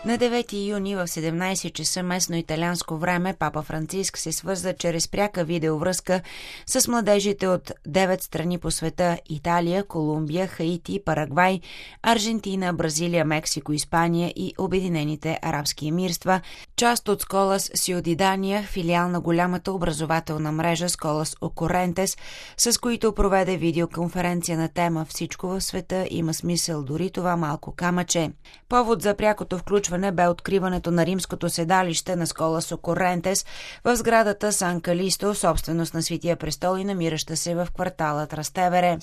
На 9 юни в 17 часа местно италианско време папа Франциск се свърза чрез пряка видеовръзка с младежите от 9 страни по света – Италия, Колумбия, Хаити, Парагвай, Аржентина, Бразилия, Мексико, Испания и Обединените арабски емирства, част от Сколас Сиодидания, филиал на голямата образователна мрежа Сколас Окорентес, с които проведе видеоконференция на тема "Всичко в света има смисъл, дори това малко камъче". Повод за прякото включване бе откриването на римското седалище на Сколас Окорентес в сградата Сан Калисто, собственост на Светия престол и намираща се в квартала Трастевере.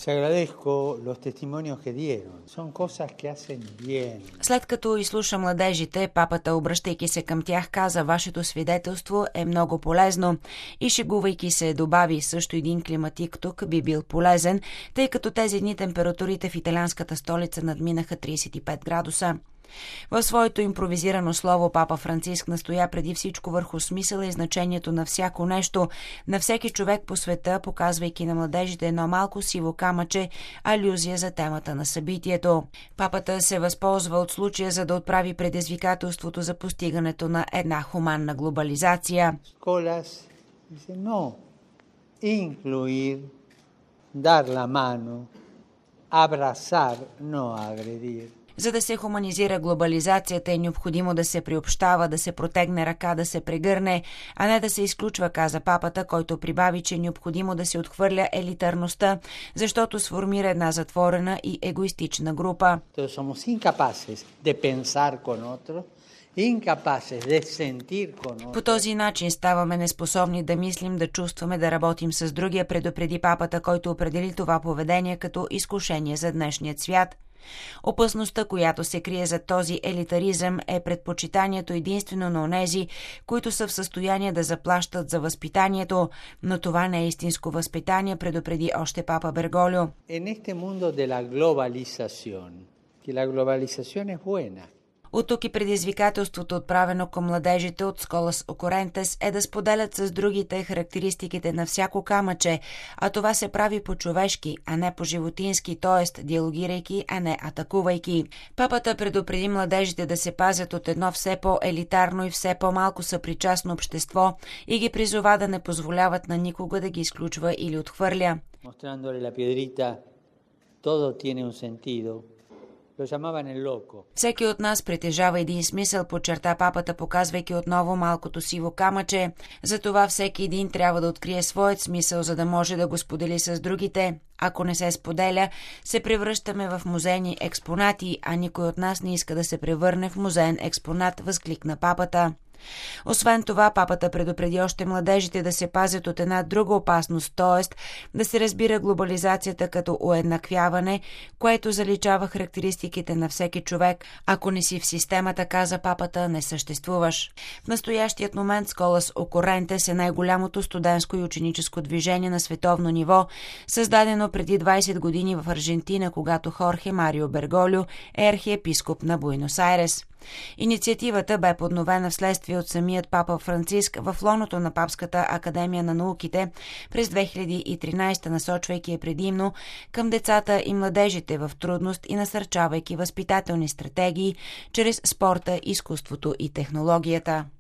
След като изслуша младежите, папата, обръщайки се към тях, каза: "Вашето свидетелство е много полезно", и шегувайки се добави: "Също един климатик тук би бил полезен, тъй като тези дни температурите в италианската столица надминаха 35 градуса". В своето импровизирано слово папа Франциск настоя преди всичко върху смисъла и значението на всяко нещо, на всеки човек по света, показвайки на младежите едно малко сиво камъче, алюзия за темата на събитието. Папата се възползва от случая, за да отправи предизвикателството за постигането на една хуманна глобализация. Сколас dice no, incluir, dar la mano, abrazar, no agredir. За да се хуманизира глобализацията, е необходимо да се приобщава, да се протегне ръка, да се прегърне, а не да се изключва, каза папата, който прибави, че е необходимо да се отхвърля елитарността, защото сформира една затворена и егоистична група. По този начин ставаме неспособни да мислим, да чувстваме, да работим с другия, предупреди папата, който определи това поведение като изкушение за днешният свят. Опасността, която се крие за този елитаризъм, е предпочитанието единствено на онези, които са в състояние да заплащат за възпитанието, но това не е истинско възпитание, предупреди още папа Берголио. От тук и предизвикателството, отправено към младежите от Сколас Окорентес, е да споделят с другите характеристиките на всяко камъче, а това се прави по-човешки, а не по-животински, т.е. диалогирайки, а не атакувайки. Папата предупреди младежите да се пазят от едно все по-елитарно и все по-малко съпричастно общество и ги призова да не позволяват на никога да ги изключва или отхвърля. Всеки от нас притежава един смисъл, подчерта папата, показвайки отново малкото сиво камъче. Затова всеки един трябва да открие своят смисъл, за да може да го сподели с другите. Ако не се споделя, се превръщаме в музейни експонати, а никой от нас не иска да се превърне в музеен експонат, възкликна папата. Освен това, папата предупреди още младежите да се пазят от една друга опасност, т.е. да се разбира глобализацията като уеднаквяване, което заличава характеристиките на всеки човек. Ако не си в системата, каза папата, не съществуваш. В настоящият момент Сколас Окорентес е най-голямото студентско и ученическо движение на световно ниво, създадено преди 20 години в Аржентина, когато Хорхе Марио Берголио е архиепископ на Буенос Айрес. Инициативата бе подновена вследствие от самият папа Франциск в лоното на Папската академия на науките през 2013, насочвайки я предимно към децата и младежите в трудност и насърчавайки възпитателни стратегии чрез спорта, изкуството и технологията.